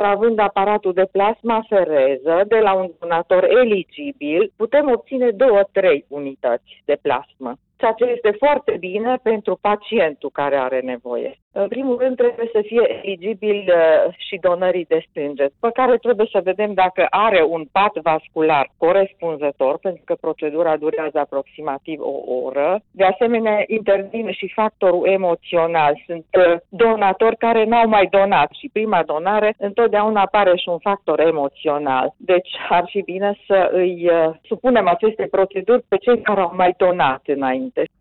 Având aparatul de plasmafereză de la un donator eligibil, putem obține 2-3 unități de plasmă, ceea ce este foarte bine pentru pacientul care are nevoie. În primul rând trebuie să fie eligibil și donării de sânge, pe care trebuie să vedem dacă are un pat vascular corespunzător, pentru că procedura durează aproximativ o oră. De asemenea, intervine și factorul emoțional. Sunt donatori care n-au mai donat și prima donare întotdeauna apare și un factor emoțional. Deci ar fi bine să îi supunem aceste proceduri pe cei care au mai donat înainte.